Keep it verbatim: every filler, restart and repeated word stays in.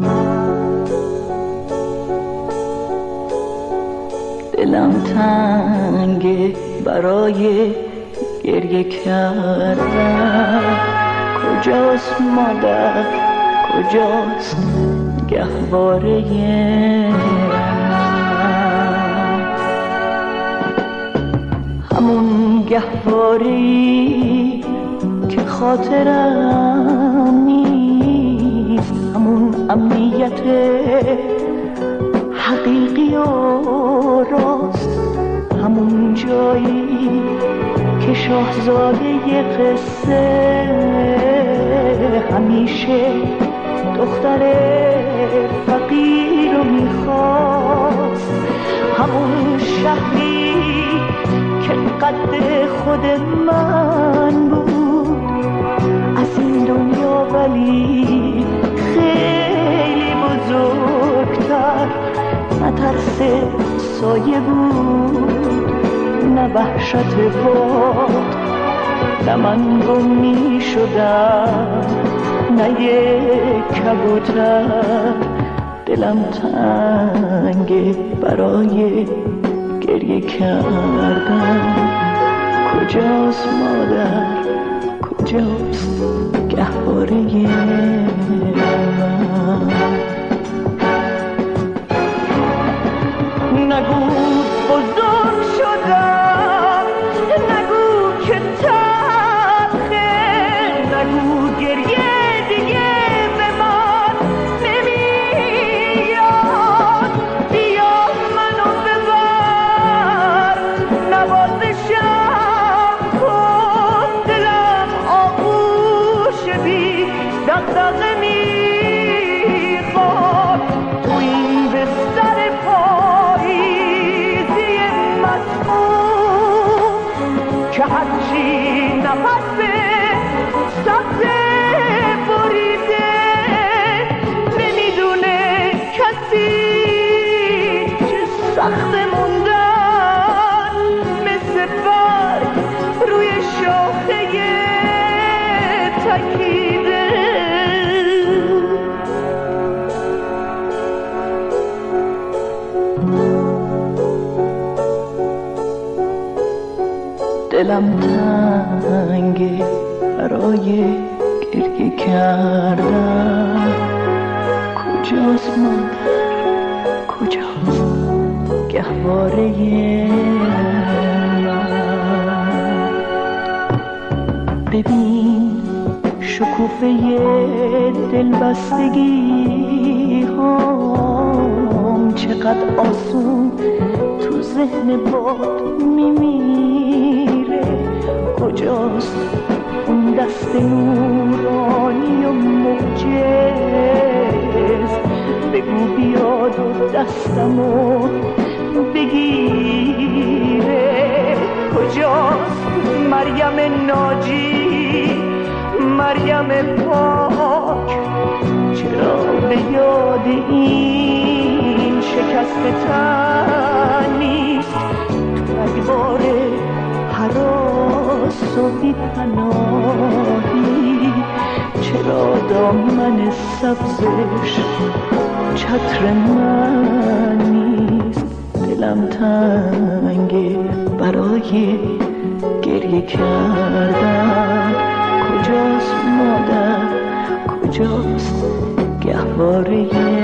دلم تنگه برای گریه کردن. کجاست مادر، کجاست گهواره همون گهواره‌ای که خاطرم نیست، همون امنیت حقیقی و راست، همون جایی که شاهزاده قصه همیشه دختر فقیر رو میخواست، همون شهری که قد خود من بود، از این دنیا ولی خیلی بزرگتر، نه ترس سایه بود نه وحشت باد، نه من گم می شدم نه یک کبوتر. دلم تنگه برای گریه کردن. کجاست مادر، کجاست گهواره من؟ نگو بزرگ شدم، نگو که تلخه، نگو گریه دیگه به من نمیاد. بیا منو ببر، نوازشم کن، دلم آغوش بی دغدغه میخواد. تو این بستر پاییزی مسموم که هرچی نفس سبز بریده، نمیدونه کسی که سخت موندن مثل برگ روی شاخه تکیده. دلم تنگه برای گریه کردن. کجاست مادر، کجاست گهواره من؟ ببین شکوفه دلبستگی هم چقدر آسون تو ذهن باد میمیره. کجاست اون دست نورانی و معجز؟ بگو بیاد و دستمو بگیره. کجاست مریم ناجی، مریم پاک؟ چرا به یاد این شکست تن نیست؟ تو رگبار هراس و بی‌پناهی چرا دامن سبزش چتر من نیست؟ دلم تنگه برای گریه کردن. کجاست مادر، کجاست گهواره